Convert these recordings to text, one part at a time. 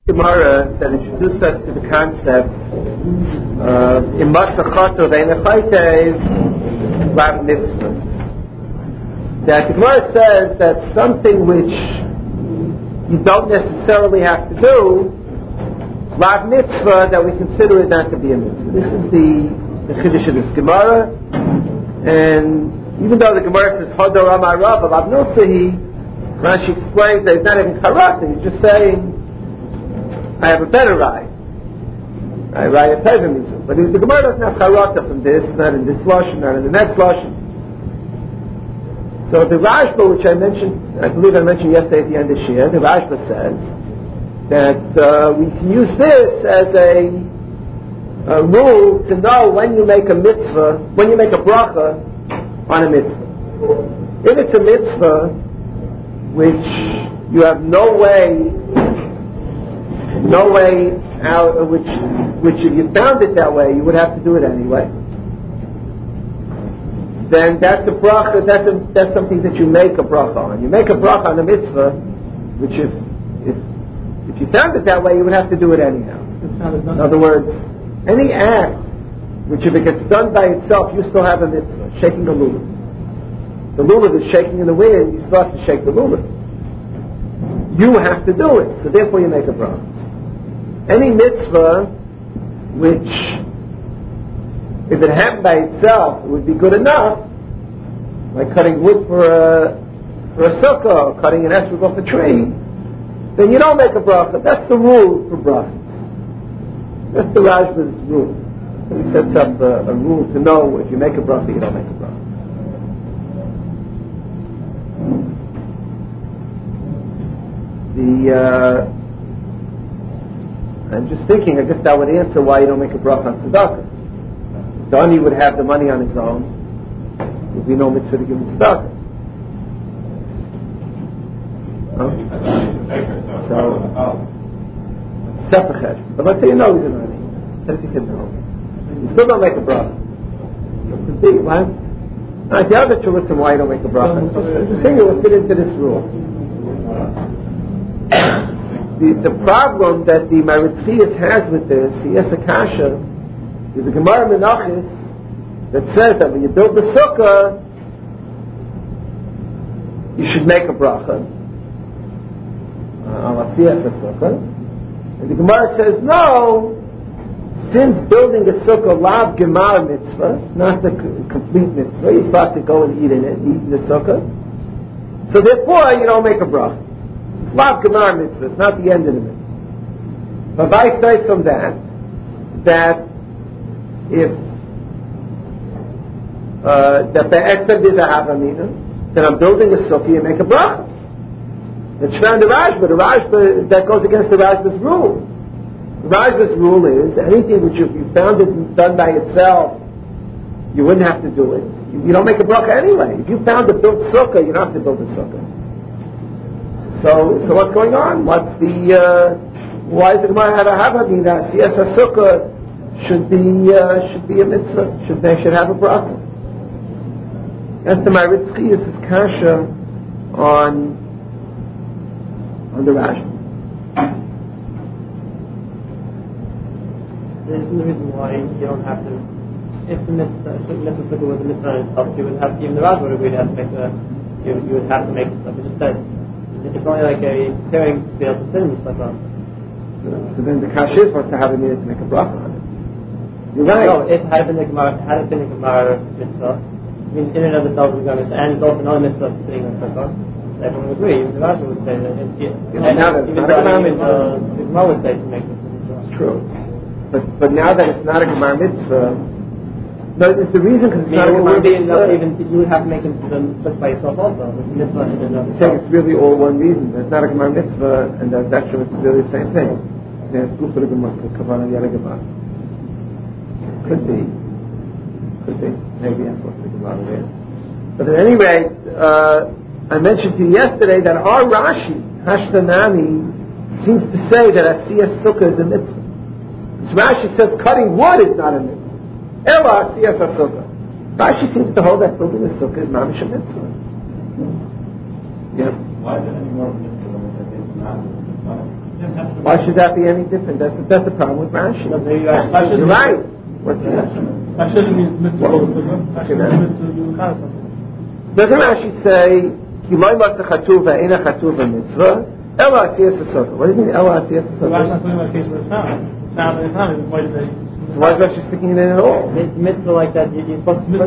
Gemara that introduced us to the concept in Masachato Ve'Nechaitev Lav Mitzvah. That the Gemara says that something which you don't necessarily have to do, Lav Mitzvah, that we consider it not to be a mitzvah. This is the Chiddush of this Gemara, and even though the Gemara says Hodor Amar Rav Lav Nilsahi, Rashi explains that it's not even karata. He's just saying, I have a better ride. I ride a Tevim Mitzvah. But the Gemara doesn't have charata from this, not in this Lashon, not in the next Lashon. So the Rashba, which I believe I mentioned yesterday at the end of Shir, the Rashba says that we can use this as a rule to know when you make a mitzvah, when you make a bracha on a mitzvah. If it's a mitzvah which you have no way out, which if you found it that way, you would have to do it anyway. Then that's a bracha. That's something that you make a bracha on. You make a bracha on a mitzvah, which if you found it that way, you would have to do it anyhow. In other words, any act which if it gets done by itself, you still have a mitzvah. Shaking a lulav. The lulav is shaking in the wind. You still have to shake the lulav. You have to do it, so therefore you make a bracha. Any mitzvah which, if it happened by itself, it would be good enough, like cutting wood for a sukkah or cutting an esrog off a tree, then you don't make a bracha. That's the rule for bracha. That's the Rashba's rule. So he sets up a rule to know if you make a bracha, you don't make a bracha. I'm just thinking, I guess that would answer why you don't make a bracha on tzedakah. Dani would have the money on his own. There would be no mitzvah to give him tzedakah. So, separate. But let's say you know he's an Ani. Let's say you know. You still don't make a bracha. Right? The other reason why you don't make a bracha. I'm just thinking it will fit into this rule. The problem that the Maritzias has with this, he has a kasha, is a Gemara Menachis that says that when you build the sukkah, you should make a bracha on a sukkah. And the Gemara says, no, since building a sukkah lav gemar mitzvah, not the complete mitzvah, you're supposed to go and eat in the sukkah. So therefore, you don't make a bracha. Lav gemar mitzvah, it's not the end of the mitzvah. But I say from that if that the etzem is a havamina, then I'm building a sukkah, you make a bracha. It's found the Rashba that goes against the Rashba's rule. The Rashba's rule is anything which if you found it done by itself, you wouldn't have to do it. You don't make a bracha anyway. If you found a built sukkah, you don't have to build a sukkah. So what's going on? Why is the Gemara have a havamina? Yes, a sukkah should be a mitzvah. They should have a bracha. That's the Maritzias' kasha on the Rashi. This is the reason why you don't have to. If the mitzvah was a mitzvah in itself, you would have to. Even the Rashi would agree to have to make you would have to make it. But it just says it's only like a pairing to be able to sit in the sukkah. So then the kasha is supposed to have a minute to make a bracha on it. You're right. No, it had been a Gemara mitzvah. I mean, in and of itself is going to, and it's also not a mitzvah sitting in the sukkah. Everyone would agree. Even the Rashi would say that. The Gemara would say to make this mitzvah. It's true. But now that it's not a Gemara mitzvah, no, it's the reason because it's not a Gemara mitzvah. You would have to make it just by yourself also. It's mitzvah in and of itself. It's really all one reason. It's not a Gemara mitzvah, and that's actually it's really the same thing. It's good for the Gemara, the Kavanah Yada Gemara. Could be. Maybe I'm supposed to be Gemara there. But at any rate, I mentioned to you yesterday that our Rashi, Hashtanami, seems to say that Asiyas Sukkah is a mitzvah. This Rashi says cutting wood is not a mitzvah. Ela Asiyas Sukkah. Rashi seems to hold that building a sukkah is mamish a mitzvah. Yeah. Why is it any more mitzvah than it's not? It doesn't have to Why should that be any different? That's the problem with Rashi. You're right. What's that? Doesn't Rashi say Kiloi Masa Chatuva Eina Chatuva Mitzvah Ela Asiyas Asota? What do you mean Ela Asiyas Asota? So why is Rashi sticking it in at all? Mitzvah like that, you're supposed to...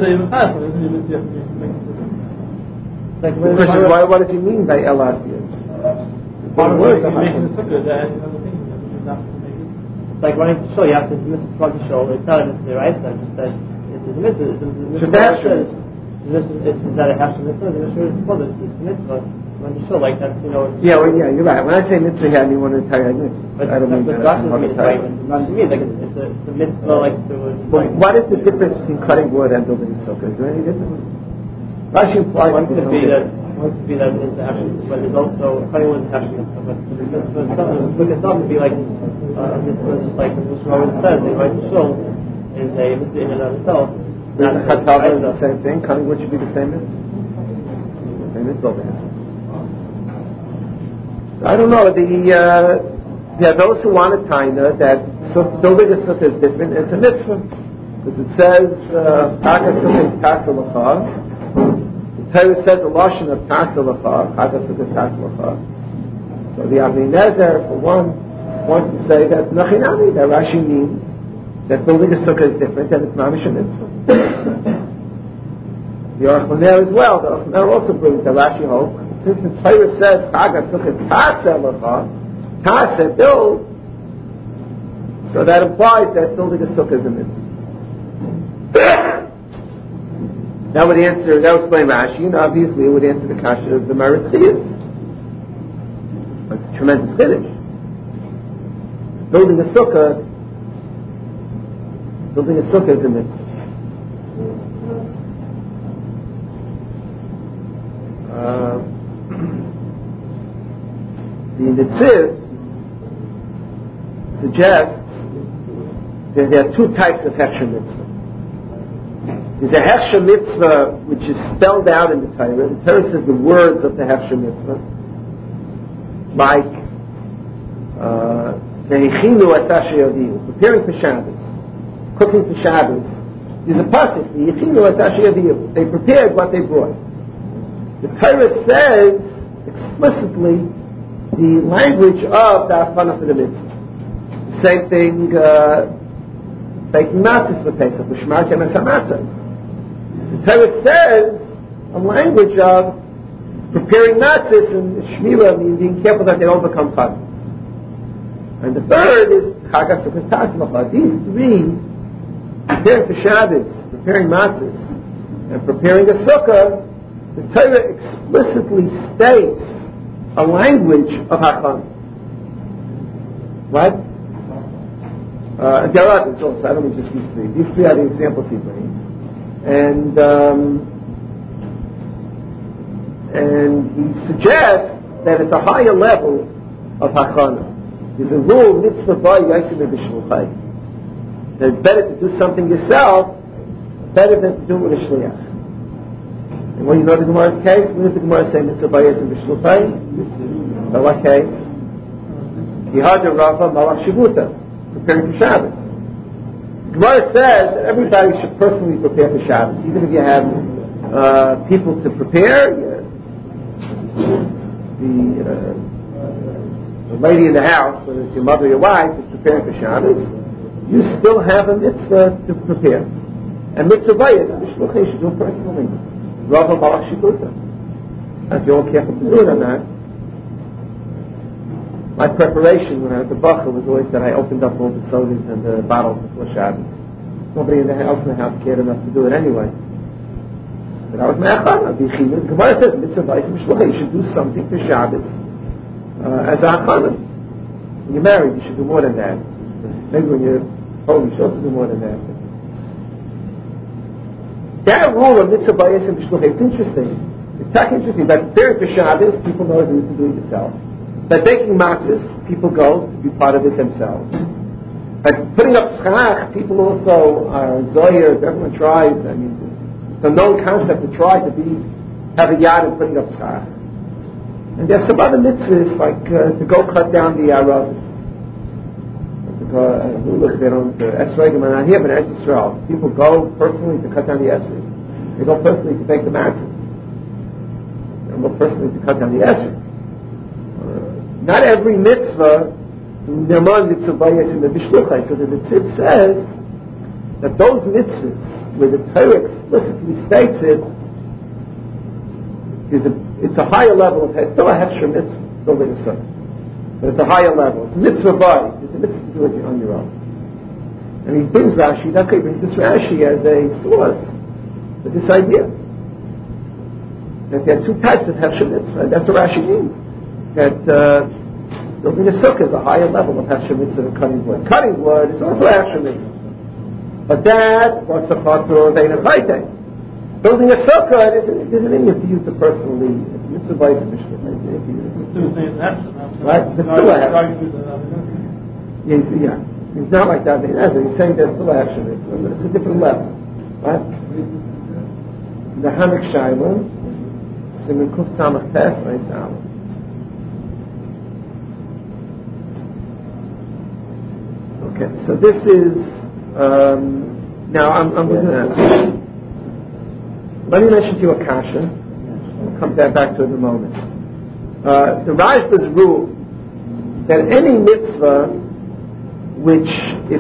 What does he mean by Ela Asiyas? Like running to show, you have to miss the front to show. It's not a mitzvah, right? So just that it's a mitzvah. Is that a half mitzvah? The mitzvah is called it's a mitzvah. When you show like that, Yeah, you're right. When I say mitzvah, I mean one of the entire mitzvah. I don't mean that. Not to me, like it's a mitzvah, like to. What is the difference between cutting wood and building a sukkah? Is there any difference? Rashi implies one could be that is actually, but there's also cutting wood is actually mitzvah. But look at stuff to be like. Mitzvah, like Mr. Rowan says, the right to show is a mitzvah in and of itself. Chatava is the same thing. Cutting wood should be the same mitzvah. Same mitzvah. I don't know. There are those who want to taina that building a sukkah is different. It's a mitzvah because it says Chagas sukkah is tasalacha. The Torah says the lashon of tasalacha. Chagas sukkah is tasalacha. So the Avnei Nezer, for one, wants to say that Nachinami, that Rashi means that building a sukkah is different and it's mamish a mitzvah. The Aruch LaNer as well. The Aruch LaNer also brings that Rashi holds. Since the Torah says Chagas sukkah is taseh, build, so that implies that building a sukkah is a mitzvah. That would explain Rashi, and obviously it would answer the kasha of the Meretz Chiyuv. It's a tremendous chiddush. Building a sukkah is a mitzvah. The Netziv suggests that there are two types of Hechsher mitzvah. There's a Hechsher mitzvah which is spelled out in the Torah. The Torah says the words of the Hechsher mitzvah, like preparing for Shabbos, cooking for Shabbos. There's a pasuk, they prepared what they brought. The Torah says explicitly the language of the Afana for the mitzvah. The same thing, baking matzahs for Pesach, Shmartem and Samatzah. The Torah says a language of preparing matzahs and shmira, being careful that they don't become fun. And the third is Chagas Sukkot Tasmacha. These three, preparing for Shabbos, preparing matzahs, and preparing a sukkah, the Torah explicitly states a language of Hachon. What? There are others also. I don't mean just these three. These three are the examples he brings. And he suggests that it's a higher level of Hachana. There's a rule, mitzvah by Yosef B'Shulchay, that it's better to do something yourself, better than to do it with a shliach. And when you know the Gemara's case, when does the Gemara say mitzvah by Yosef B'Shulchay? By what case? Yihad Rava Malach Shivuta, preparing for Shabbos. The Gemara says that everybody should personally prepare for Shabbos, even if you have people to prepare. The lady in the house, whether it's your mother or your wife, is preparing for Shabbos, you still have a mitzvah to prepare. And mitzvah bayis, you should do it personally. Rava Malach Shivuta. If you're all careful to do it or not. My preparation when I was at the Bacha was always that I opened up all the sodas and the bottles before Shabbos. Nobody else in the house cared enough to do it anyway. But I was me'achana. The Gemara says, mitzvah bayis mishlocha, you should do something for Shabbos as a achana. When you're married, you should do more than that. Maybe when you're old, you should also do more than that. That rule of mitzvah bayis mishlocha, it's interesting. It's not interesting. But preparing for Shabbos, people know you to do it yourself. By baking matzahs, people go to be part of it themselves. By putting up schach, people also are zoyers. Everyone tries. I mean, it's a known concept to try to have a yard in putting up schach. And there's some other mitzvahs like to go cut down the aravos. they don't esrogim are not here, but in Israel, people go personally to cut down the esrog. They go personally to take the mattress. They go personally to cut down the esrog. Not every mitzvah in the Bishluchai. So the Tzitz says that those mitzvahs where the Torah explicitly states it, it's a higher level of, it's still a hefsher mitzvah, building a sukkah. But it's a higher level. It's a mitzvah body. It's a mitzvah to do it on your own. And he brings Rashi, that's why he brings this Rashi as a source for this idea. That there are two types of hefsher mitzvah. That's what Rashi means. That building a sukkah is a higher level of hefsher mitzvah than cutting wood. Cutting wood is also a hefsher mitzvah. But that, what's the chatra of Ein HaChayte? Building a sukkah, it isn't in you to use it personally. It's a vice mission. Right? It's still a hefsher. Yeah. It's not like that. He's saying there's still a hefsher mitzvah. It's a different level. Right? The Hamek Shaila, Simen Kuf Samach Tes, Reis Aleph. Okay, so this is, now I'm going to, let me mention to you a kasha. I'll come back to it in a moment. The Rashba's rule that any mitzvah which if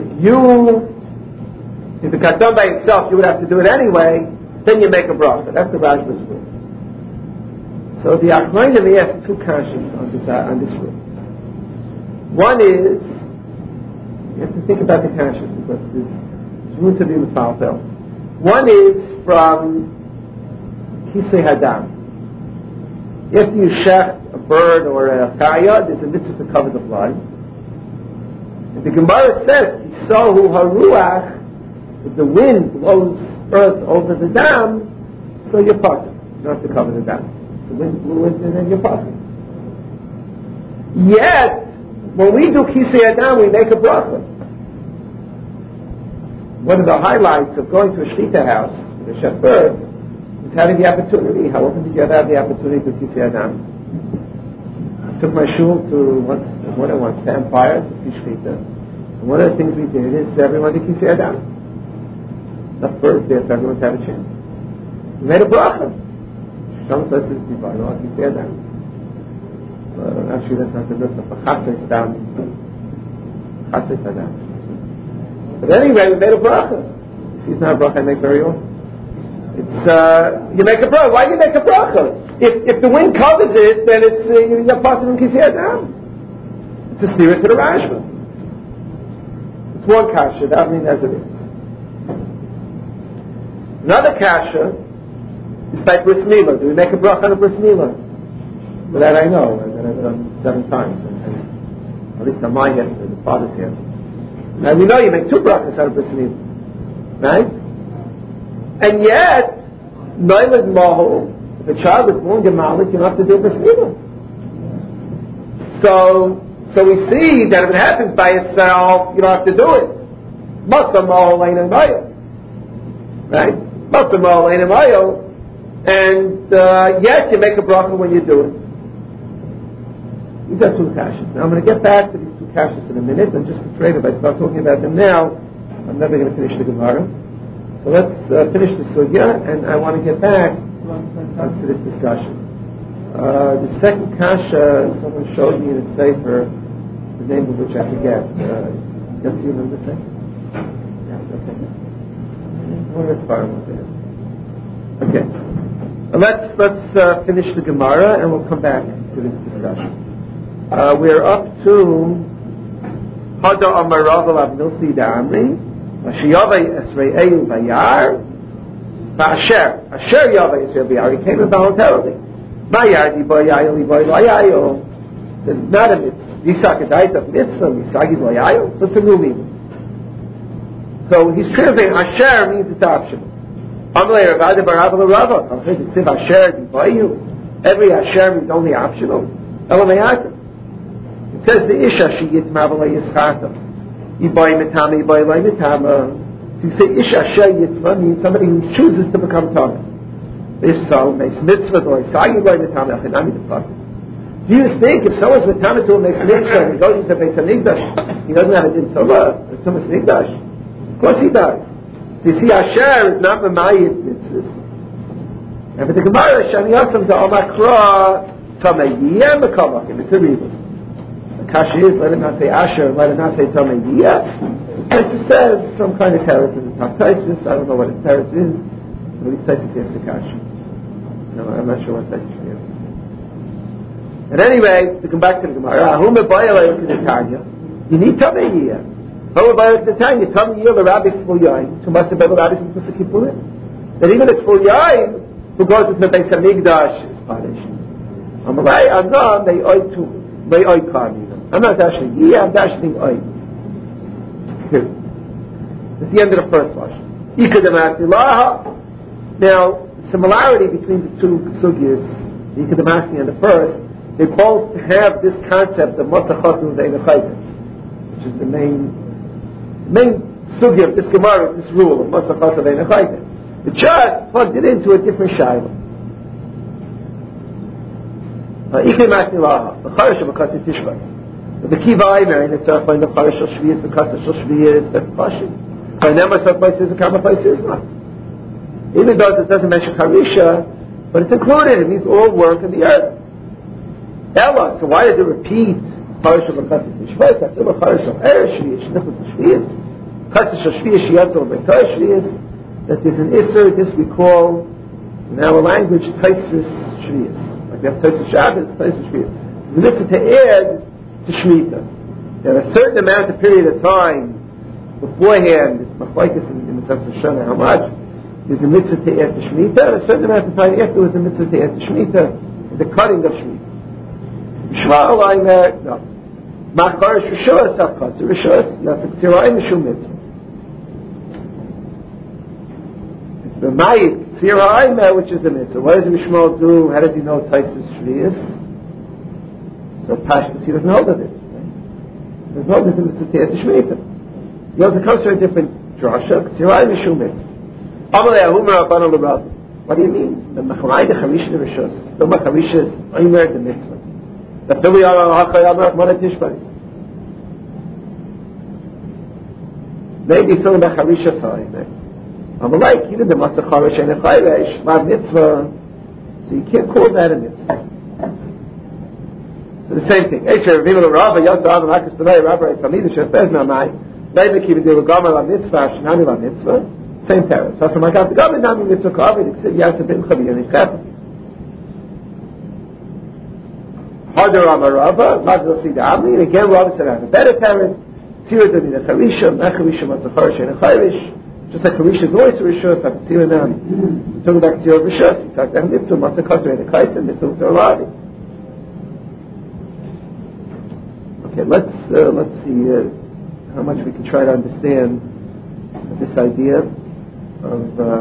it got done by itself, you would have to do it anyway, then you make a bracha. That's the Rashba's rule. So the Achronim, he has two kashas on this rule. One is, you have to think about the kashas because there's room to be with falfel. One is from Kisei Hadam. If you shech a bird or a chaya, there's a mitzvah to cover the blood. And the Gemara says, "Kisohu haruach," if the wind blows earth over the dam, so you're potter. You don't have to cover the dam. The wind blew it, and then you're potter. Yet, when we do Kisei Hadam, we make a bracha. One of the highlights of going to a shechita house with a chef bird is having the opportunity. How often did you ever have the opportunity to Kisei Hadam? I took my shul to more than once to Empire to see shechita. And one of the things we did is everyone did Kisei Hadam. The first day, everyone had a chance. We made a bracha. Some says it's divine, no, Kisei Hadam. Actually, that's not the mitzvah. For Chatzos Hadam. Chatzos Hadam. But anyway, we made a bracha. See, it's not a bracha I make very often. It's you make a bracha. Why do you make a bracha? If the wind covers it, then it's you're passing from Kisei Hadam. It's a steer to the Rashba. It's one kasha. That means as it is. Another kasha is by bris milah. Do we make a bracha on a bris milah? Well, that I know. I've done 7 times. At least on my head, the father's here. Now we know you make 2 brachas out of bris milah, right? And yet, noilad mahol, if a child is born gemalit, you don't have to do bris milah. So we see that if it happens by itself, you don't have to do it. Matzah mahol ein mayo, right? Matzah mahol ein mayo, and yet you make a bracha when you do it. These are 2 kashas. Now I'm going to get back to these 2 kashas in a minute. I'm just afraid if I start talking about them now, I'm never going to finish the Gemara. So let's finish the sugya, and I want to get back to this discussion. The second kasha, someone showed me in a sefer, the name of which I forget. Yes, you remember the sefer? Yeah, okay. Okay. Let's finish the Gemara, and we'll come back to this discussion. We're up to Hada Amarav Abnilsi Da'amri Vashiyavai Esre'eu Bayar Va'asher Yavai Esre'eu Bayar. He came in voluntarily. Bayar Diboyayo Liboy Layayo. There's not a mitzvah. Yisakadait of mitzvah Yisagi Layayo. So it's a new meaning. So he's translating Asher means it's optional. Amalei Ravada Barav L'Rava. I'm saying it's Asher Diboyu. Every Asher means only optional. Elamayata. It says the Isha she yitma v'la yischata. Yiboy mitama, yiboy loy mitama. So you say Isha she yitma means somebody who chooses to become Tameh. If so, makes mitzvah loy sagi loy mitama achinami the pasuk. Do you think if someone's Matana to a makes mitzvah and he goes into Beis HaMikdash, he doesn't have a din Tovah, a Tumas Mikdash? Of course he does. So you see, Asher is not Mamayit mitzvahs. And for the Gemara, Shani Yosem to Omakra Tameyiyah Mekamakim. It's a reason. The Kasha is, let it not say Asher, let it not say Tameyiyah. It says some kind of teretz in the top Taisus. I don't know what his teretz is. But at least Taisus is the Kasha. No, I'm not sure what Taisus is. And anyway, to come back to the Gemara, you need Tameyiyah. The rabbi is full yain. So must have been the rabbi supposed to keep pulling. That even if it's full yain, who goes into the Beis HaMikdash is punished. I'm not dashing. I'm dashing oy. That's the end of the first verse. Now, similarity between the two sugyas, the Ikadamasi and the first, they both have this concept of Motzachot Ve'enachayim, which is the main sugya of this Gemara, this rule of Motzachot Ve'enachayim. The church plugged it into a different shayla. Ikadamasi laha, the Charish of Akasi Tishbas. The Kiva Aimer, and it's find the Charish of Shviyas, the Kasa of Shviyas, that's Pashim. By Nemas of places, the Kama places is not. Even though it doesn't mention Harisha, but it's included. It means all work in the earth. Ella, so why does it repeat Charish of Akasi Tishbas? That's still a Charish of Eresh Shviyas, Shnichus of Shviyas. Kasa of Shviyas, Shiyatol of Beitoi Shviyas. That there's an Isser, this we call, in our language, Taisus Shviyas. Like we have Taisus Shabbos, Taisus Shviyas. The mitzvah to add to Shemitah. There are a certain amount of period of time beforehand, it's machlokes in the sense of Shana, how much is a mitzvah to add to Shemitah, a certain amount of time afterwards, a mitzvah to add to Shemitah, the cutting of Shemitah. Shema Alayim, no. Machar Rishos, Safkat, Rishos, you have to Tzirayim Mishum Mitzvah. The Mayit, Tzirayim, which is a mitzvah. What does Mishmal do? How does he know Taisus Shviyas? So Pashtus, he doesn't hold of it. There's no mitzvah to Tzirayim Shemitah. He also comes from a different drasha, Tzirayim Mishum Mitzvah. Amalei Ahumar Abban Al-Rabbi. What do you mean? The Macharai, the Charish, the Rishos. The Macharish is Omer, the mitzvah. The Tuli Al-Hachai Amar Mara Tishbari. Maybe some of the Harisha side. I'm like, even the Matzah Charish and the Chayresh, Mav Mitzvah, so you can't call that a mitzvah. So the same thing. Esher, Vimel Rabba, Yotza Adam, Akas Benay, Rabba, Tamid, Shef Bezna, Mai, Leimek, even the Gamma La Mitzvah, Shinami La Mitzvah, same terror. So from Akas, the Gamma Nami Mitzvah Kavid, Exib Yasa Bin Chavi, and Ichef. Harder Rabba, Mazal Sida Amli, and again, Rabba said, I have a better terror. Tira Dami, the Charisha, Macharisha, Matzah Charish, and the Chayresh. Just like Harisha is always a Rishos, I can see it now. Talking about Tzir Rishos, you talk about Mitzvah, Matzah Kasser, and the Kaisa, Mitzvah, Zerladi. Okay, let's see how much we can try to understand this idea of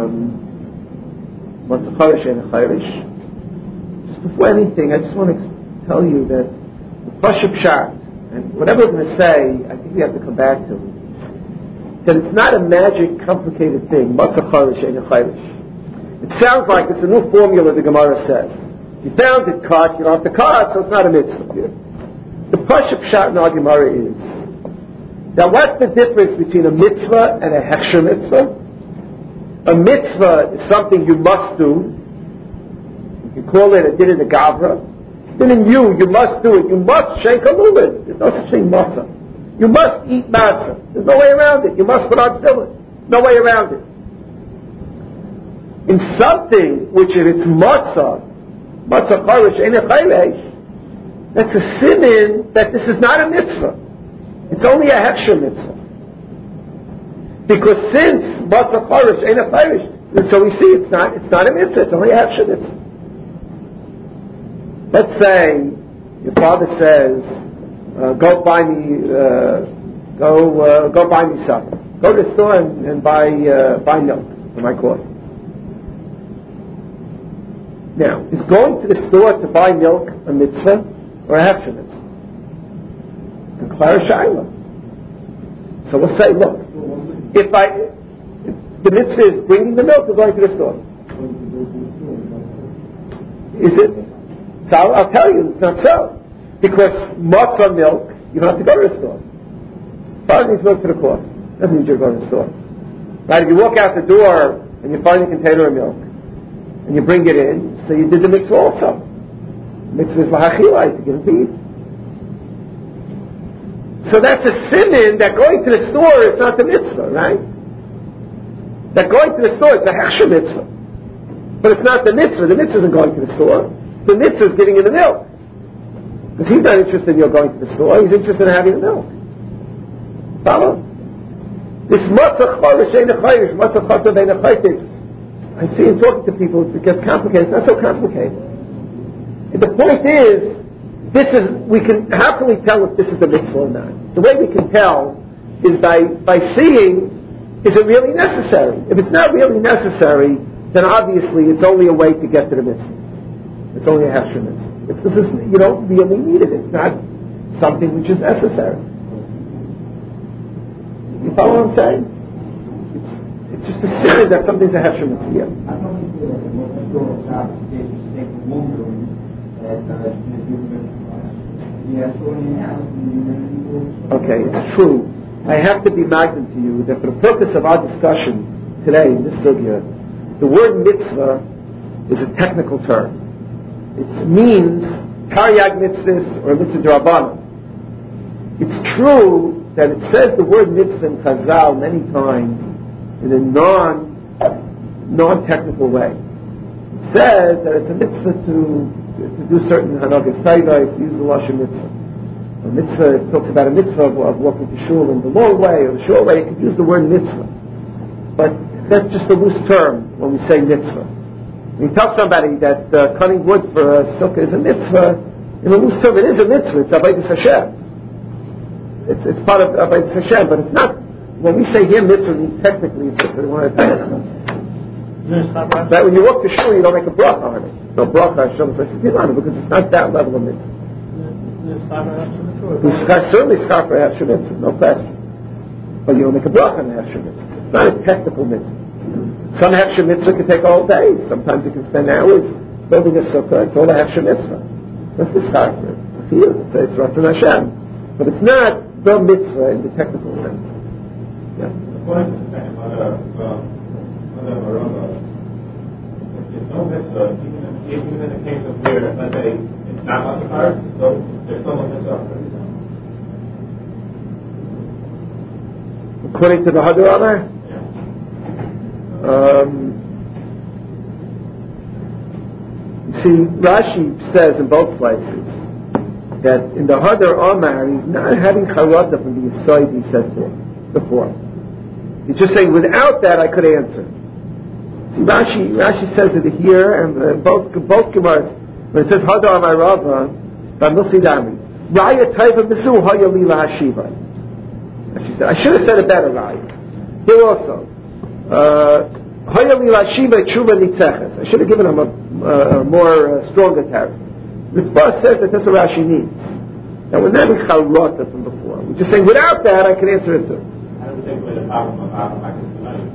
Matzah Charish and the Chayrish. Just before anything, I just want to tell you that the Pashup Pshat, and whatever we're going to say, I think we have to come back to, that it's not a magic, complicated thing. Matzah Charish and Chayrish. It sounds like it's a new formula the Gemara says. You found it cut, you don't have to cut, so it's not a mitzvah. The Pashup Pshat in our Gemara is, now what's the difference between a mitzvah and a hechsher mitzvah? A mitzvah is something you must do. You can call it a din in the Gavra. Then in you must do it. You must shake a lulin. There's no such thing matzah. You must eat matzah. There's no way around it. You must put on tefillin. No way around it. In something which if it's matzah charish and a chayresh, that's a simin that this is not a mitzvah. It's only a hechsher mitzvah. Because since matzah charish and a chayresh, so we see it's not a mitzvah. It's only a hechsher mitzvah. Let's say your father says, go buy me something. Go to the store and buy milk for my coffee. Now, is going to the store to buy milk a mitzvah or a hechsher mitzvah? Declare shayla. So we'll say, look, if the mitzvah is bringing the milk or going to the store, is it? So I'll tell you, it's not so. Because matzah milk, you don't have to go to the store. Father needs milk for the coffee. Doesn't mean you're going to the store. Right? If you walk out the door and you find a container of milk and you bring it in, so you did the mitzvah also. The mitzvah is lahachilai, to give it to eat. So that's a siman that going to the store is not the mitzvah, right? That going to the store is the hechsher mitzvah. But it's not the mitzvah. The mitzvah isn't going to the store. The mitzvah is giving you the milk. Because he's not interested in your going to the store. He's interested in having the milk. Follow? This matzah chodesh ein chodesh, matzah chodesh ein chodesh. I see him talking to people, it gets complicated. It's not so complicated. And the point is, how can we tell if this is the mitzvah or not? The way we can tell is by seeing, is it really necessary? If it's not really necessary, then obviously it's only a way to get to the mitzvah. It's only a hechsher mitzvah. You don't really need it. It's not something which is necessary. You follow what I'm saying? It's just a sin that something's a hechsher mitzvah. Yeah. Okay, it's true. I have to be magnant to you that for the purpose of our discussion today in this sugya, the word mitzvah is a technical term. It means taryag mitzvahs or mitzvah d'Rabbanan. It's true that it says the word mitzvah in Chazal many times in a non-technical way. It says that it's a mitzvah to do certain hanagas taivais, use the lashon mitzvah. A mitzvah, it talks about a mitzvah of walking to shul in the long way or the short way. You could use the word mitzvah, but that's just a loose term when we say mitzvah. When you tell somebody that cutting wood for a sukkah is a mitzvah, in a loose term, it is a mitzvah. It's avodas Hashem. It's part of avodas Hashem, but it's not. When we say here mitzvah, means technically it's mitzvah. That when you walk to shul, you don't make a bracha on it. No bracha Hashem says on it because it's not that level of mitzvah. You certainly scarf for hechsher mitzvah, no question. But you don't make a bracha on the hechsher mitzvah. It's not a technical mitzvah. Some hechsher mitzvah can take all day. Sometimes you can spend hours building a sukkah. It's all a hechsher mitzvah. That's the scarf for it. It's Ratzon Hashem. But it's not the mitzvah in the technical sense. Yeah. According to the second there's no mitzvah, even in the case of where, let's say, it's not mustard, so there's still no mitzvah. According to the Hadarama? See, Rashi says in both places that in the Hadar Amar he's not having charata from the Yisrael he said before. He's just saying, without that I could answer. See, Rashi says it here, and both Gemaras, when it says Hadar Amar Rava, Bamilsi Dami, Raya Taiva Mizu Haya Lila Hashiva. She said, I should have said it better, Raya. Here also, Haya Lila Hashiva Tshuva Nitzeches. I should have given him a more stronger tariff. The Tzvah says that that's what Rashi needs. Now, we're not in charata from before. We're just saying, without that, I can answer it too. I don't take away the problem of tonight.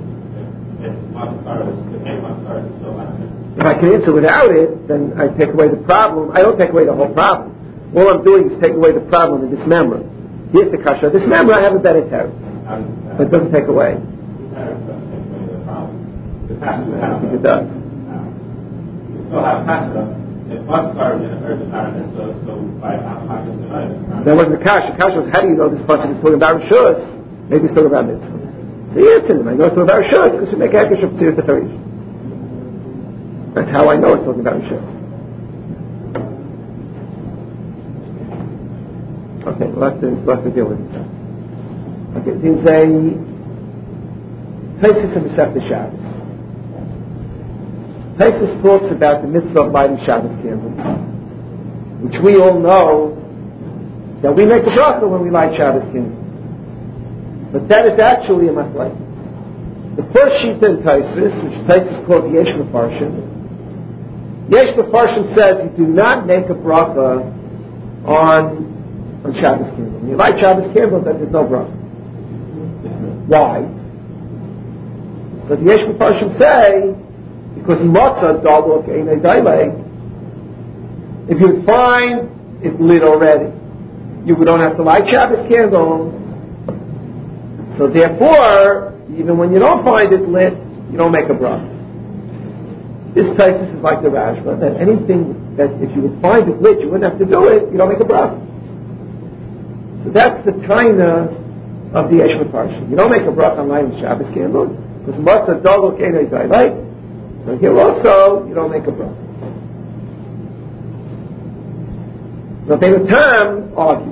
If I can answer without it, then I take away the problem. I don't take away the whole problem. All I'm doing is take away the problem in this memory. Here's the kasha. This memory, I have a better tariff. But it doesn't take away. The tariff doesn't take away the problem. I don't think it does. You still have kasha. If mustard in a person so by tonight. That wasn't the kasha. The kasha was, how do you know this person is talking about Rishus? Maybe he's talking about mitzvah. So he answered him. I know it's talking about Rishus because we make a hekesh of Tzir Techarish. That's how I know it's talking about Rishus. Okay, we'll have to deal with it. Okay, there's a Taisus in Masechta Shabbos. Taisus talks about the mitzvah of lighting Shabbos candles, which we all know that we make a bracha when we light Shabbos candles. But that is actually a machlek. The first shita in Taisus, which Taisus called Yesh Mefarshim, Yesh Mefarshim says you do not make a bracha on Shabbos candles. When you light Shabbos candles, then there's no bracha. Why? So the Yesh Mefarshim say, because matzah daluk einay dailei, if you find it's lit already. You don't have to light Shabbos candles. So therefore, even when you don't find it lit, you don't make a bracha. This Taisus is like the Rashba, that anything that if you would find it lit, you wouldn't have to do it, you don't make a bracha. So that's the taina of the Yesh Mefarshim. You don't make a bracha on lighting Shabbos candles, because matzah dogel k'enei dailai. So here also, you don't make a bracha. Rabbeinu Tam argues.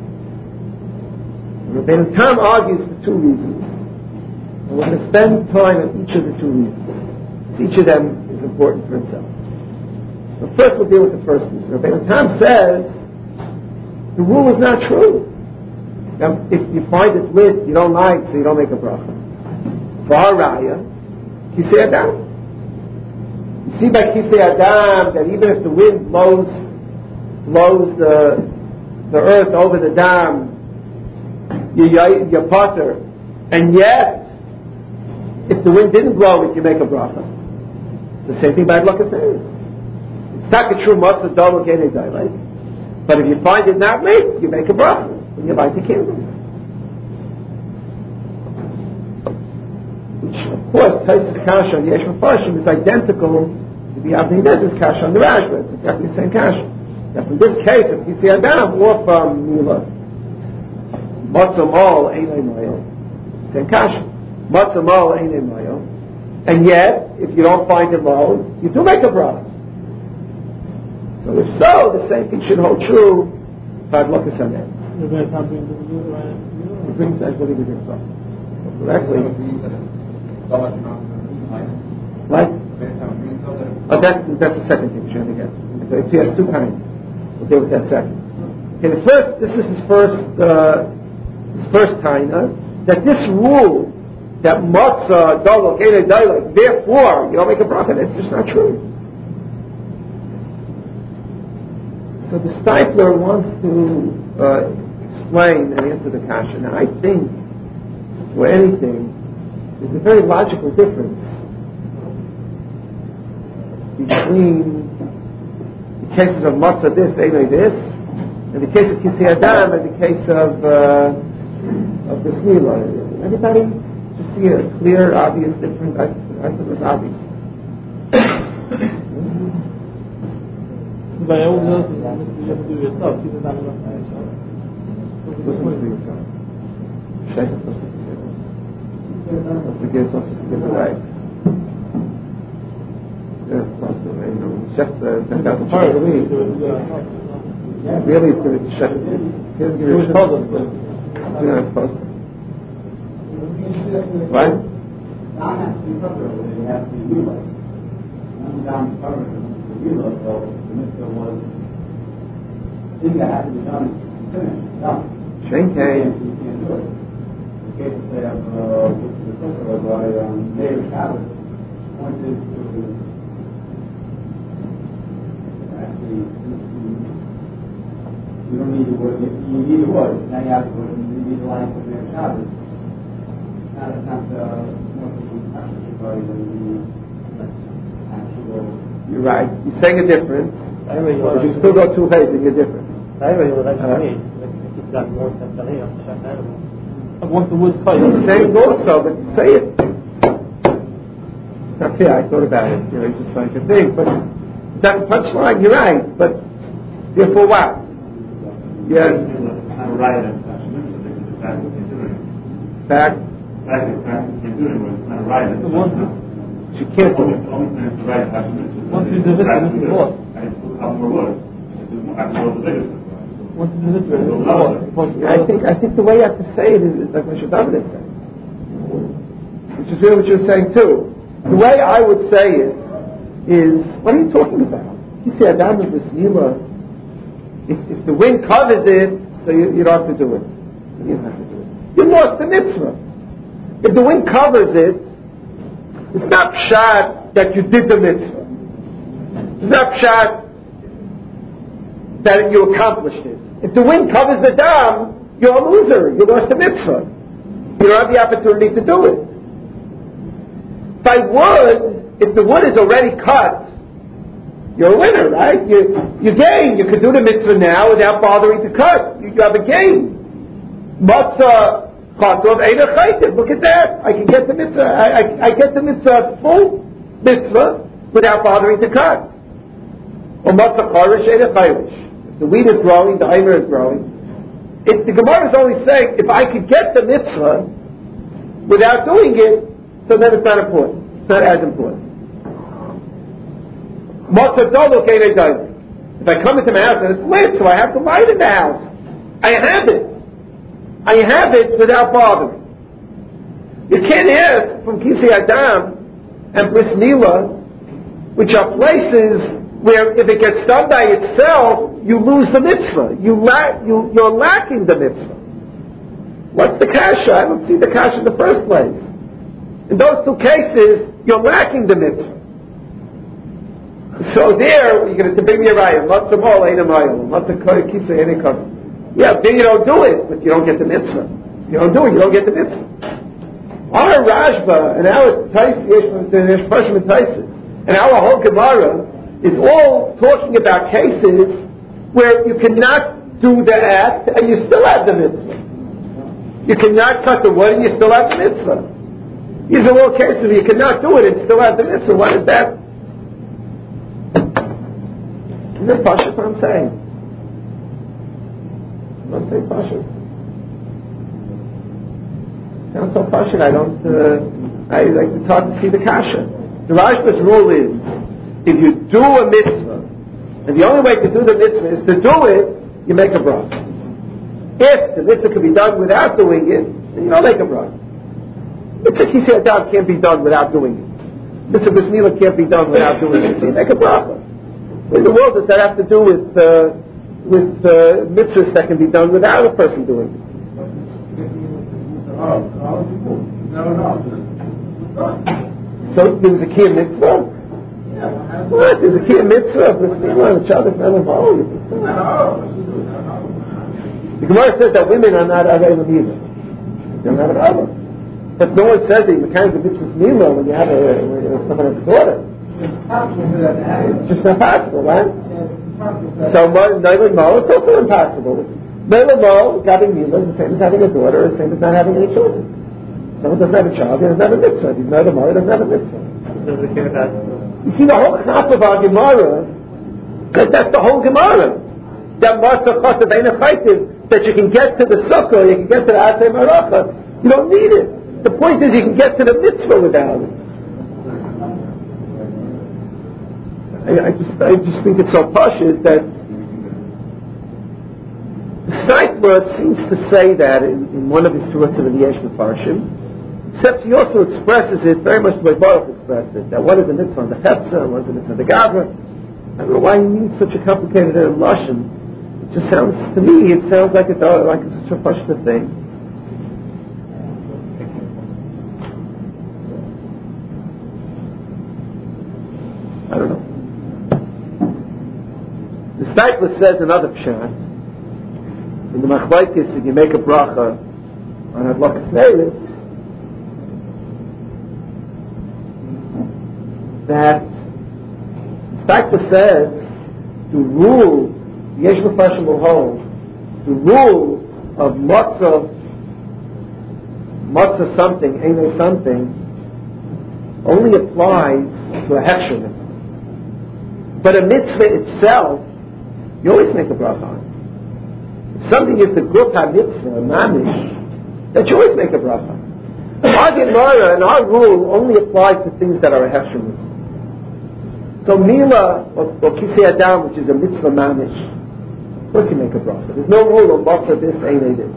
Rabbeinu Tam argues for two reasons. And we're going to spend time on each of the two reasons. Each of them is important for itself. So first we'll deal with the first reason. Rabbeinu Tam says the rule is not true. Now, if you find it lit, you don't light, so you don't make a bracha. For our raya, Kisei Adam. You see by Kisei Adam that even if the wind blows the earth over the dam, you're potter, and yet if the wind didn't blow it, you make a bracha. It's the same thing by Adlakas Neris. It's not a true matzah double k'enei dailai, but if you find it not lit, you make a bracha when you light the candles. Which, of course, Taisus Kasha on the Yesh Mefarshim is identical to the Avnei Nezer's Kasha on the Rashba. It's exactly the same Kasha. Now, from this case of Kisei Adam or from Mila, Matzah Mol Einei Moyo, same Kasha. Matzah Mol Einei Moyo, and yet, if you don't find it Mol, you do make a bracha. So if so, the same thing should hold true for Adlakas Neris. He brings that what he was doing correctly. What? Oh, that's the second thing, Shem, again. So he has two kinds. We'll deal with that second. Okay, this is his first taina, that this rule, that matzah, dogel, k'enei dailai, therefore, you don't make a bracha, that's just not true. So the Steipler wants to explain and answer the kasha. Now, I think, for anything, there's a very logical difference between the cases of matzah this, einoi this, and the case of Kisei Adam, and the case of the Snila. Anybody just see a clear, obvious difference? I thought it was obvious. By all the other things you have to do yourself, Kisei Adam is not yourself. Listen to yourself. Sheikh is supposed to say that. The kid is supposed to give the right. Yeah, it's supposed to, Sheikh sent out the Shulchan Aruch. Really, it's going to Sheikh. He doesn't give you a Shulchan Aruch. So you're not supposed to. Right? Shane came. The case of the by Meir Shabbos pointed to actually you don't need the word. You need the word. Now you have the word. You need the line for Meir Shabbos. Now that's not the more by the actual. You're right. You're saying a difference. But you still got two ways and you're different. I want the wood fight. You're saying also, but say it. Okay, I thought about it. It's just like a thing, but that punchline, you're right. But therefore, what? Yes. Fact. She can't do it. Once you do this, this is what? I think the way you have to say it is like Moshe David is saying, which is really what you're saying too. The way I would say it is, what are you talking about? You say Adam is this Nila. If the wind covers it, so you don't have to do it. You don't have to do it. You lost the mitzvah. If the wind covers it, it's not pshat that you did the mitzvah. It's not pshat that you accomplished it. If the wind covers the dam, you're a loser. You lost the mitzvah. You don't have the opportunity to do it. By wood, if the wood is already cut, you're a winner, right? You gain. You could do the mitzvah now without bothering to cut. You have a gain. Matzah chatov eina chaytiv. Look at that. I can get the mitzvah. I get the mitzvah, full mitzvah, without bothering to cut. Or matzah charish eina chayrish. The wheat is growing, the aimer is growing. The Gemara is only saying, if I could get the mitzvah without doing it, so then it's not important. It's not as important. If I come into my house and it's lit, so I have to light in the house. I have it. I have it without bothering. You can't ask from Kisei Adam and Bris Milah, which are places where if it gets done by itself, you lose the mitzvah. You're lacking the mitzvah. What's the kasha? I don't see the kasha in the first place. In those two cases, you're lacking the mitzvah. So there, you're going to bring me a raya. Yeah, then you don't do it, but you don't get the mitzvah. You don't do it, you don't get the mitzvah. Our Rashba and our Taisis and our whole Gemara is all talking about cases where you cannot do the act and you still have the mitzvah. You cannot cut the wood and you still have the mitzvah. These are all cases where you cannot do it and still have the mitzvah. What is that? Is it Pashut what I'm saying? I'm not saying Pashut. Sounds so Pashut, it's hard to see the kasha. The Rashba's rule is, if you do a mitzvah, and the only way to do the mitzvah is to do it, you make a bracha. If the mitzvah can be done without doing it, then you don't make a bracha. Mitzvah Kisei Adam can't be done without doing it. Mitzvah Bris Milah can't be done without doing it. So you make a bracha. In the world, does that have to do with mitzvahs that can be done without a person doing it? So there was a key mitzvah? What? There's a key mitzvah of Bris Milah and Shabbos Melavah. The Gemara says that women are not Aveilim either. They're not Aveilim. But no one says that you can't do mitzvahs Milah when you have someone has a daughter. It's just not possible, right? So Neilim Mo, it's also impossible. Neilim Mo, having Milah, is the same as having a daughter, the same as not having any children. Someone doesn't have a child, he doesn't have a mitzvah. If he's Neilim Mo, he doesn't have a mitzvah. You see, the whole chap of our Gemara, that's the whole Gemara. That Matzah Chatav Eina Chaytiv, that you can get to the sukkah, you can get to the Asay Maracha. You don't need it. The point is you can get to the mitzvah without it. I just think it's so pashut that Steitler seems to say that in one of his Turas of the Yesh Mefarshim, except he also expresses it very much the way Baruch expressed it, that what is the mitzvah on the Chepsa, what is the mitzvah on the Gavra. I don't know why he needs such a complicated Lashon. It just sounds, to me, it sounds like it's such a pashut thing. I don't know. The Steitler says another pshat. In the Machlokes, if you make a bracha on Adlakas Neiris, that Steitler says the rule, Yesh Mefarshim will hold, the rule of matzah something, einay something, only applies to a hechsher mitzvah. But a mitzvah itself, you always make a bracha on. If something is the guf ha-mitzvah, mamish, that you always make a bracha on. Our Gemara and our rule only applies to things that are a hechsher mitzvah. So Milah or Kisei Adam, which is a mitzvah mamish, of course you make a bracha. There's no rule of matzah this, ain't this.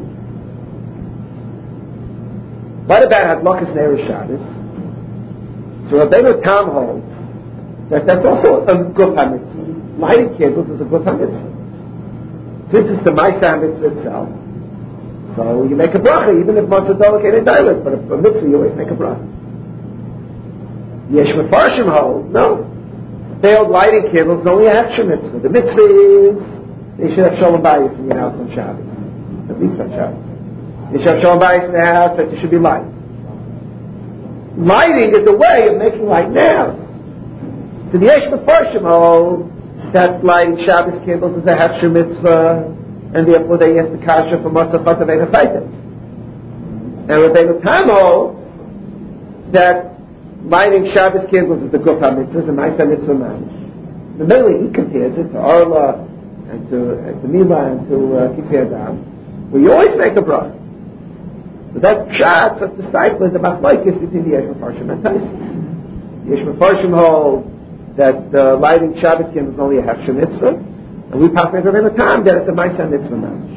What about Hadlakas Neiris Shabbos? So Rabbeinu Tam holds that's also a guf ha-mitzvah. Lighting candles is a guf ha-mitzvah. Since it's the Ma'aseh mitzvah itself, so you make a bracha, even if matzah delicated dialect, but a mitzvah you always make a bracha. Yesh Mefarshim hold, no. They hold lighting candles only a hechsher mitzvah. The mitzvah is they should have shalom bayis in your house on Shabbos, at least on Shabbos. You should have shalom bayis in the house that you should be light. Lighting is a way of making light now. So the Yesh Mefarshim hold that lighting Shabbos candles is a Hefsher mitzvah, and therefore they ask the kasha for Matzah Chatav Ein HaFeitim. And Rabbeinu Tam holds that lighting Shabbos candles is the Guf HaMitzvah, the Ma'aseh Mitzvah Mamish. The middle he compares it to Arla and to Mila and to Kipei Adam, where you always make a bracha. So that's pshat of the disciple is the machlokes between the Yesh Mefarshim and Taisus. The Yesh Mefarshim hold that lighting Shabbos candles is only a Hefsher mitzvah, and we pass it over time that it's a Ma'aseh Mitzvah Mamish.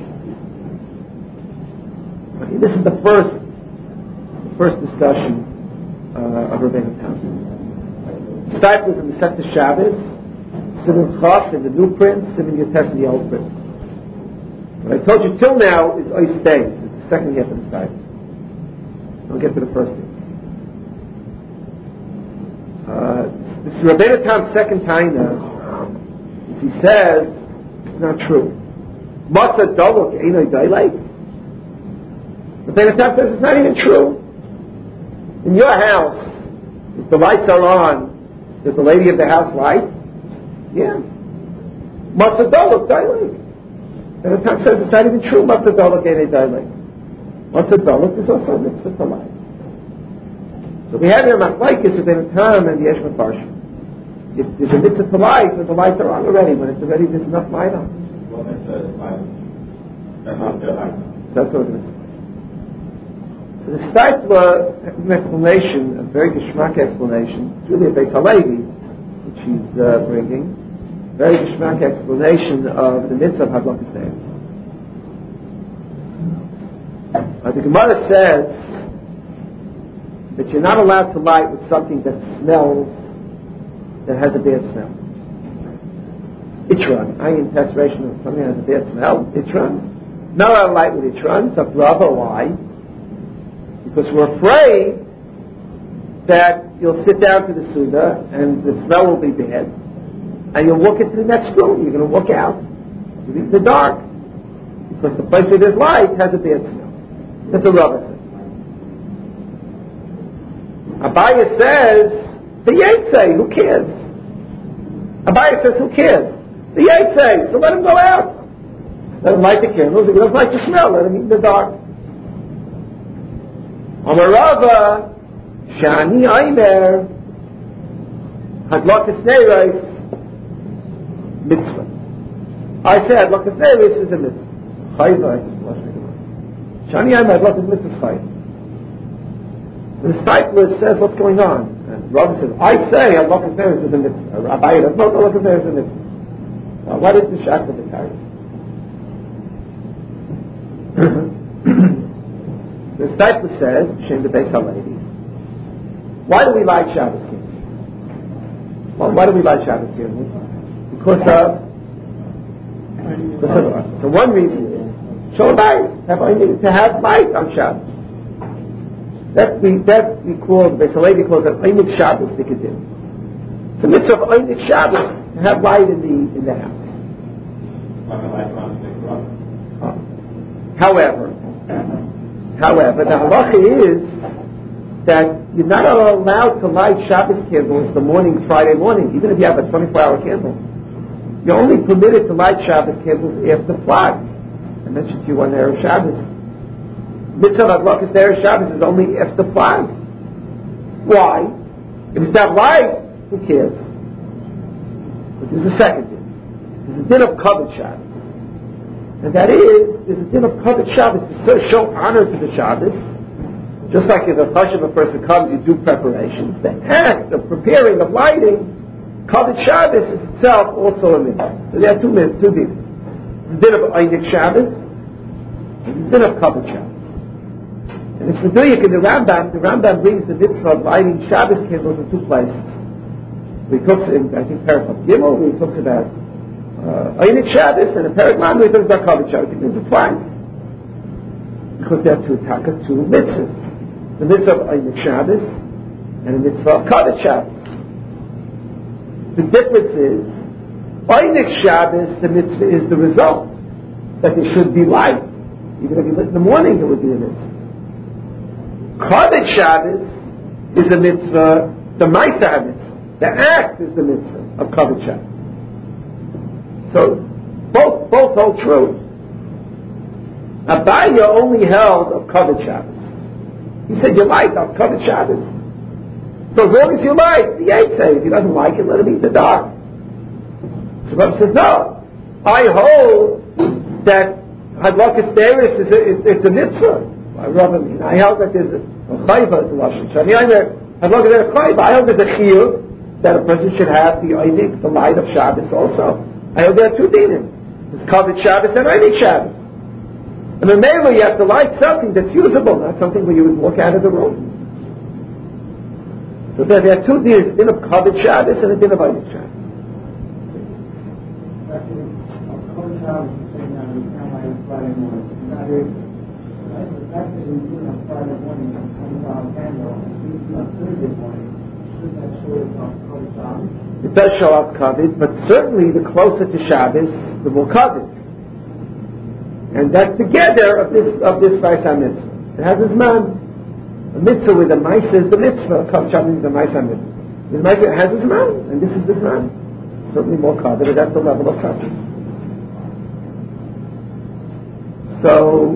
Okay, this is the first discussion of Rabbeinu Tam. Disciples in the Sefta Shabbos, Siman Chaf in the new print, Siman Yotes in the old print. What I told you till now is Ois Beis, it's the second half of the Sefta. I'll get to the first thing. This is Rabbeinu Tam's second time now. He says it's not true. Matzah Dolok Einoi Dailei. Rabbeinu Tam says it's not even true. In your house, if the lights are on, does the lady of the house light? Yeah. Matzah Dolok Dailei. Rabbeinu Tam says it's not even true. Matzah Dolok Einoi Dailei. Matzah Dolok is also a mitzvah to light. So we have here machlokes Rabbeinu Tam and the Yesh Mefarshim. If there's a mitzvah to light, when the lights are on already, when it's already there's enough light on. Well, that's that's what they're like. That's what it is. So the Steipler has an explanation, a very geschmack explanation. It's really a Beit Halevi, which he's bringing. Very geschmack explanation of the mitzvah of Hadlakas Neis. The Gemara says that you're not allowed to light with something that smells, that has a bad smell. Itron, ayin tesration of something that has a bad smell. Itron. Not allowed to light with itron. So Rava, why? Because we're afraid that you'll sit down to the Suda and the smell will be bad, and you'll walk into the next room. You're going to walk out. You'll be in the dark because the place where there's light has a bad smell. That's what Rava says. Abaya says, the Yetze, who cares? Abaya says, who cares? The Yetze, so let him go out. Let him light the candles. If he doesn't like the smell, let him eat in the dark. Amarava, Shani Aimer, Hadlakas Neis, mitzvah. I say Hadlakas Neis is a mitzvah. Chayva, Shani Aimer, Hadlakas mitzvah chayva. The disciple says, what's going on? And Rabbi says, I say Hadlakas Neis is a mitzvah. Rabbi says, no, Hadlakas Neis is a mitzvah. Now, what is the shak of the carriage? The disciple says, Shem the Beis Halevi, why do we light Shabbos candles? Well, why do we light Shabbos candles? Because of so one reason is Shalom Bayis, to have light on Shabbos. That we call, the Beis Halevi calls it Einik Shabbos Dikadim. It's a mitzvah of Einik Shabbos to have light in the house. However, the halacha is that you're not allowed to light Shabbos candles Friday morning, even if you have a 24-hour candle. You're only permitted to light Shabbos candles after flag. I mentioned to you on Erev Shabbos. Mitzvah Hadlakas Erev Shabbos is only after flag. Why? If it's not light, who cares? But there's a second din. There's a din of covered Shabbos. And that is, there's a din of covered Shabbos to show honor to the Shabbos. Just like if a person comes, you do preparations. The act of preparing, of lighting, covered Shabbos is itself also a mitzvah. So there are two dins. The din of Einik Shabbos and the din of covered Shabbos. And it's Medulik in the Rambam brings the mitzvah of lighting Shabbos candles in two places. He talks in, I think, Perek Gimel, he talks about Einik Shabbos, and in Perek Lamed, he talks about covered Shabbos. He means it twice. Because there are two mitzvahs. The mitzvah of Einik Shabbos and the mitzvah of covered Shabbos. The difference is, Einik Shabbos, the mitzvah is the result, that it should be light. Even if you lit in the morning, it would be a mitzvah. Covered Shabbos is a mitzvah, the Ma'aseh mitzvah. The act is the mitzvah of Kavod Shabbos. So both hold true. Abaya only held of Kavod Shabbos. He said, you like of Kavod Shabbos. So as long as you like, the ain't say. If he doesn't like it, let him eat the dog. So Rav says, no. I hold that Hadlakas Teres it's a mitzvah. I held that there's a chayva to Lashon Shani. I hold there's a chiyuv that a person should have the Einik, the light of Shabbos also. I hold there are two dinim. There's Kavod Shabbos and Einik Shabbos. And then maybe you have to light something that's usable, not something where you would walk out of the room. So there are two dinim, a din of Kavod Shabbos and a din of Einik Shabbos. Kavod Shabbos is saying that we can't light on Friday morning. The fact that we do it on Friday morning and comes out a candle and we do it on Thursday morning, shouldn't that show us on Kavod Shabbos? It does show up Kavod, but certainly the closer to Shabbos, the more Kavod. And that's together of this Vaisa mitzvah. It has its man. A mitzvah with a Maisa is the mitzvah. Kavod Shabbos is the Maisa mitzvah. The Maisa has its man, and this is this man. Certainly more Kavod, and that's the level of Kavod. So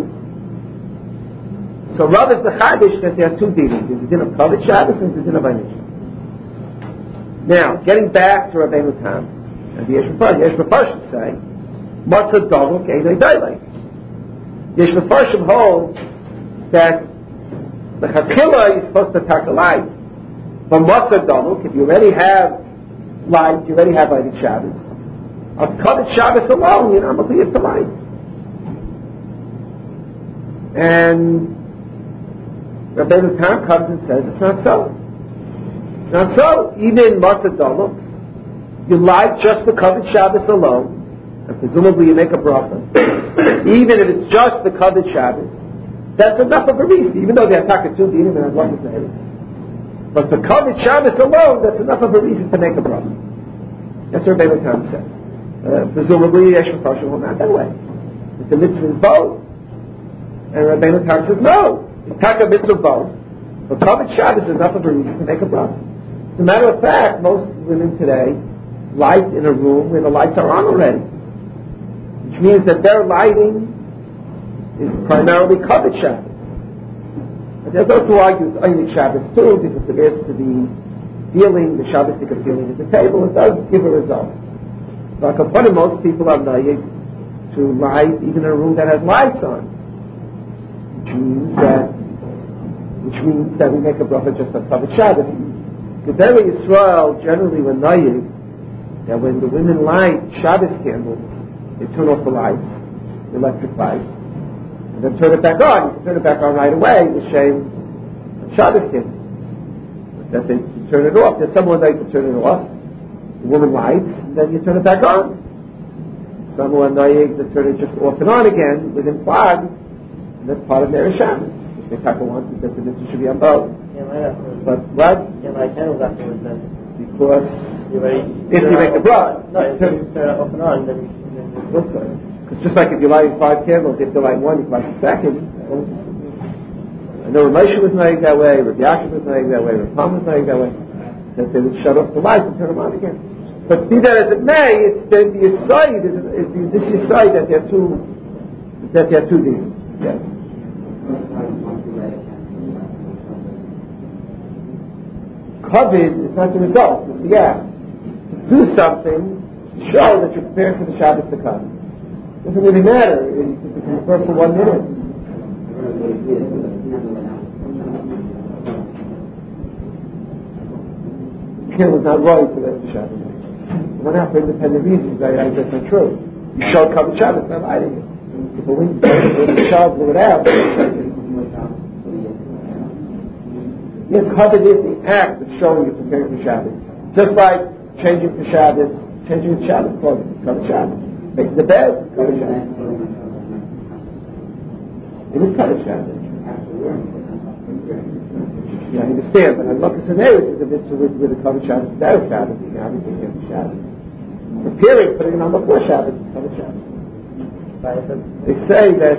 Rav is the Chadish that there are two dinim. There's a din of Kavod Shabbos and there's a din of Einik Shabbos. Now, getting back to Rabbeinu Tam, and the Yesh Mefarshim say, Matzah Dovuk Einay Dailei. Yesh Mefarshim holds that the Chachila is supposed to take a light. But Matzah Dovuk, if you already have light, you already have Einik Shabbos. Of Kavod Shabbos alone, you're not going to light. And Rabbeinu Tam comes and says, it's not so. It's not so. Even in Matzah Dovuk, you light just the Kavod Shabbos alone, and presumably you make a bracha. Even if it's just the Kavod Shabbos, that's enough of a reason, even though they attack it two dinim and I'd like to say it. But the Kavod Shabbos alone, that's enough of a reason to make a bracha. That's what Rabbeinu Tam says. Presumably, Yesh Mefarshim will not that way. It's a mitzvah is both. And Rabbeinu Tam says, no, attack a mitzvah both. But Kavod Shabbos is enough of a reason to make a bracha. As a matter of fact, most women today light in a room where the lights are on already. Which means that their lighting is primarily Kavod Shabbos. But there's those who argue it's Einik Shabbos too, because it adds to the feeling, the Shabbosdik feeling at the table. It does give a result. But most people are naive to light even in a room that has lights on. Which means that we make a bracha just on Kavod Shabbos. Gedolei Yisrael generally were naive that when the women light Shabbos candles, they turn off the lights, the electric lights, and then turn it back on. You can turn it back on right away, the shame of Shabbos candles. That they turn it off. There's someone that can turn it off. The woman lights, and then you turn it back on. Someone naive that turn it just off and on again within fog, and that's part of their Shabbos. If they want to, that the mitzvah should be on both. But what? Candles afterwards then. Because if you make a bracha, no, if you turn it off and on, then because just like if you're lighting 5 candles, if you light one, you light the second. I know Ramesha was naive that way, Rabbi Yaakov was naive that way, Rabbi Pam was naive that way. That they would shut off the lights and turn them on again. But be that as it may, it's the aside is this aside that there are two things. Yes. Kavod is not the result, it's the act. To do something to show that you're prepared for the Shabbos to come. It doesn't really matter if you can refer for 1 minute. The candle is not right for the Shabbos. One half for independent reasons, I guess not true. You show Kavod Shabbos, not lighting it. If a wind the child blew it out, yes, Kavod is the act of showing you're preparing for Shabbos. Just like changing to Shabbos, changing to Shabbos clothing, Kavod Shabbos. Making the bed, Kavod Shabbos. It is Kavod Shabbos. Yeah, I understand, but Hadlakas Haneros is a mitzvah with a Kavod Shabbos without Shabbos. You can obviously get the Shabbos. Preparing, putting it on before Shabbos, Kavod Shabbos. They say that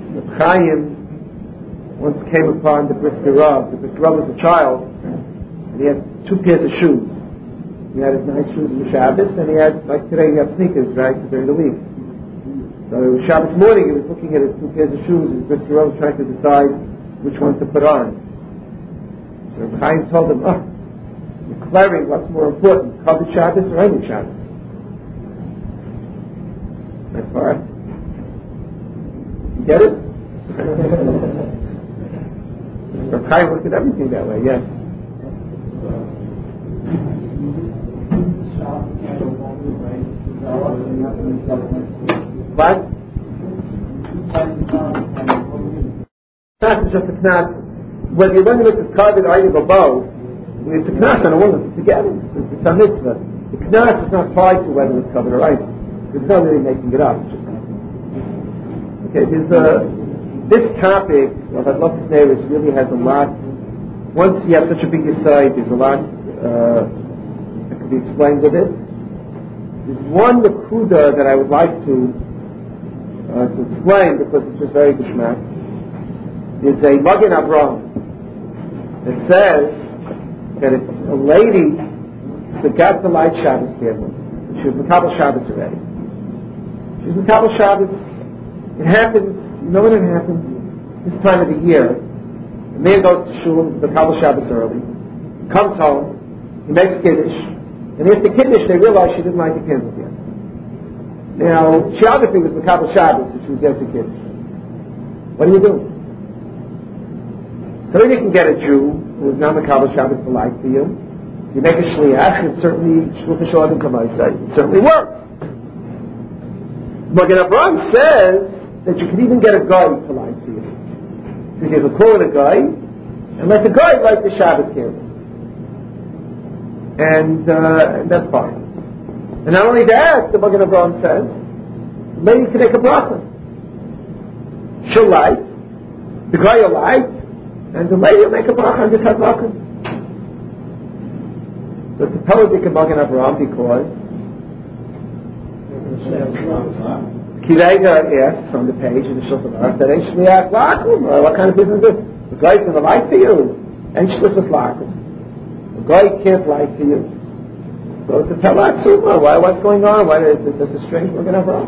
Chaim once came upon the Brisker Rav. The Brisker Rav was a child, and and he had 2 pairs of shoes. He had his nice shoes for Shabbos, and he had, like today, he had sneakers, right, during the week. So it was Shabbos morning, he was looking at his 2 pairs of shoes, and Mr. Rose trying to decide which one to put on. So Chaim told him, you're declaring what's more important, Kavod Shabbos or Einik Shabbos? That's hard. You get it? Rav Chaim looked at everything that way, yes. What? Knas is just a knas. Whether you're learning with the Kavod or Einik or both, it's a knas on a woman together. It's a mitzvah. The knas is not tied to whether it's Kavod or Einik. There's no really making it up. Okay, this topic of Adlokes Neiros really has a lot. Once you have such a big aside, there's a lot that can be explained with it. There's one nakuda that I would like to explain because it's just very geschmack. There's a Magen Avraham that says that if a lady forgot to light Shabbos candle, she was Makabel Shabbos already. She's Makabel Shabbos. It happens. You know when it happens? This time of the year, the man goes to shul, the Makabel Shabbos early, comes home, he makes Kiddush, and after Kiddush they realize she didn't light the candles yet. Now, she obviously was Makabel Shabbos if she was after Kiddush. What do you do? So then you can get a Jew who is not Makabel Shabbos to light for you. You make a shliach, it certainly, it certainly works. Magen Avraham says that you can even get a guy to light for you. Because you can call it a guy, and let the guy light the Shabbos candle. And that's fine. And not only that, the Magen Avraham says, the lady can make a bracha. She'll light, the guy will light, and the lady will make a bracha on this hadlaka. But the Talmudic of Magen Avraham because Kirega asks on the page in the Shulchan Aruch that ain't shliach lakum. What kind of business is this? The guy's going to light for you. Ain't shliach lakum. The guy can't light for you. So it's a talat suma. What's going on? Why is this a strange Magen Avraham?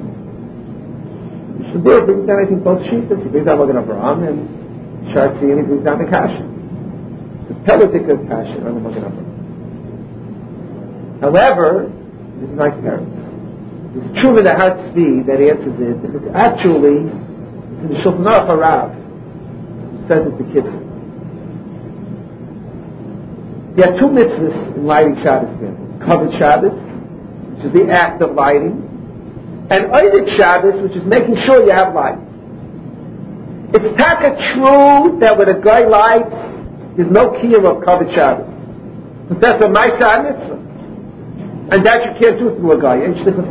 Shabur brings down, I think, both sheets. He brings down Magen Avraham and Shartzi, and he brings down the Kasha. The Talmudic of Kasha on the Magen Avraham. However, there's a nice parent. There's true in the heart speed that answers it. Because actually, in the Shulchan Aruch Harav, says it to kids. There are 2 mitzvahs in lighting Shabbos candles. Kavod Shabbos, which is the act of lighting, and Einik Shabbos, which is making sure you have light. It's taka true that when a guy lights, there's no kiyum of Kavod Shabbos. Because that's a Ma'aseh mitzvah. And that you can't do through a guy.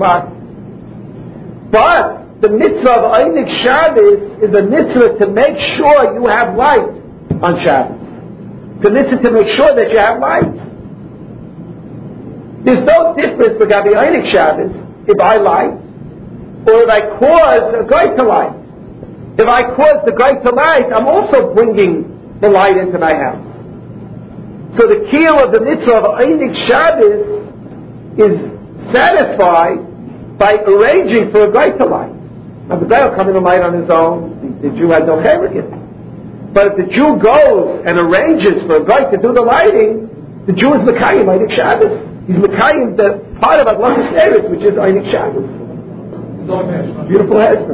But the mitzvah of Einik Shabbos is a mitzvah to make sure you have light on Shabbos. It's a mitzvah to make sure that you have light. There's no difference between Einik Shabbos if I light or if I cause a guy to light. If I cause the guy to light, I'm also bringing the light into my house. So the kiyum of the mitzvah of Einik Shabbos is satisfied by arranging for a guy to light. Now the guy will come in and light on his own. The Jew has no chayrik. But if the Jew goes and arranges for a guy to do the lighting, the Jew is Mekayim Einik Shabbos. He's Mekayim the part of Adlokes Neiros, which is Einik Shabbos. Beautiful husband.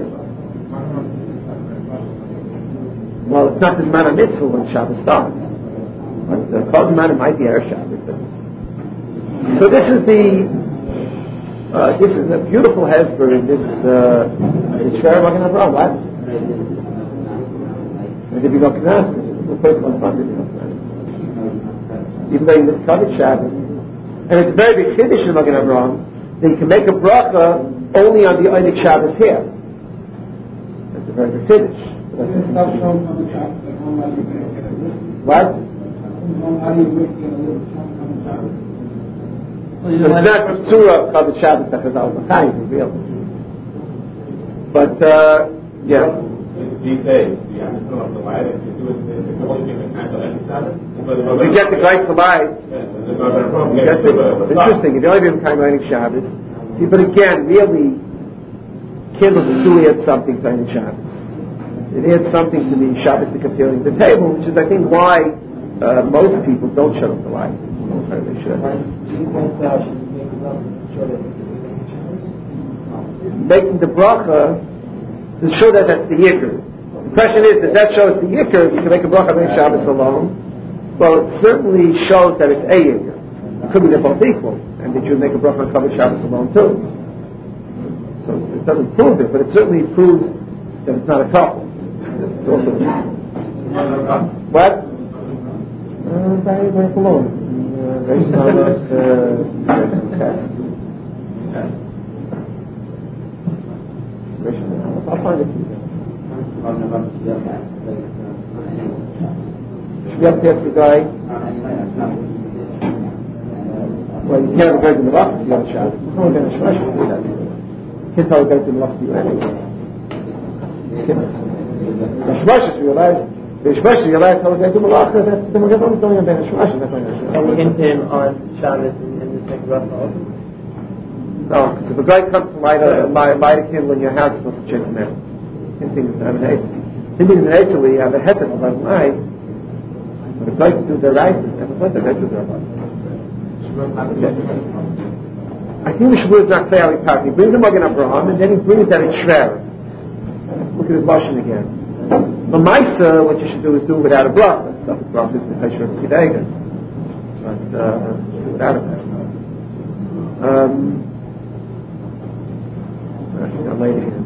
Well, it's not the Zman HaMitzvah when Shabbos starts. But the Kol Zman it might be Erev Shabbos. So this is a beautiful hesper in this Shver Magen Avraham. What? And if you don't knas, the first one funded. Even though you miss Kavod Shabbos, and it's very big chiddush in Magen Avraham that you can make a bracha only on the Einik Shabbos here. That's a very big chiddush. What? It's not Surah Kavod Shabbos that Chazal B'chaim, real. But, yeah. These days, the turn off the light, if you do it, if the only thing that cancel any Sabbath. If you get the guy to light, interesting. If you only do time lighting Shabbos, see, but again, really, candles do add something to any Shabbos. It adds something to the Shabbos feeling of the table, which is, I think, why most people don't shut off the light. They should. Making the bracha to show that that's the yikr. The question is, does that show it's the yikr? You can make a bracha on Shabbos alone. Well, it certainly shows that it's a yikr. It could be they're both equal, and that you make a bracha on Shabbos alone too. So it doesn't prove it, but it certainly proves that it's not a couple. It's also what? Very, very alone. Very I'll find it. Should we have to ask the guy? Well, you can't have a guy in the rock if you have a shot. There's no one going to shot to do that. You can't tell a guy in the rock to do anything. The shmashas realize, to tell a guy to malacha, that's the malacha is only on Ben Shmashas. Can we hint him on Shabbos and the second bracha? No, because if a guy comes to light a candle in your house, it's supposed to chase him out. Hinting is an eitzah where you have a heter of a light, but if a guy can do the right, it's not the heter of the right. I think the Shavuot is not clear how he talks. He brings the Magen Avraham, and then he brings that in Shver. Look at his lashon again. The Maisa, what you should do is do it without a bracha. So the bracha is the Pesher of Kidega. But without a bracha. I'm late again.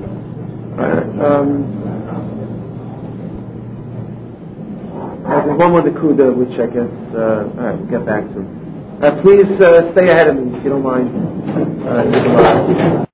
There's one more Nakuda, which I guess we'll get back to. Please stay ahead of me if you don't mind.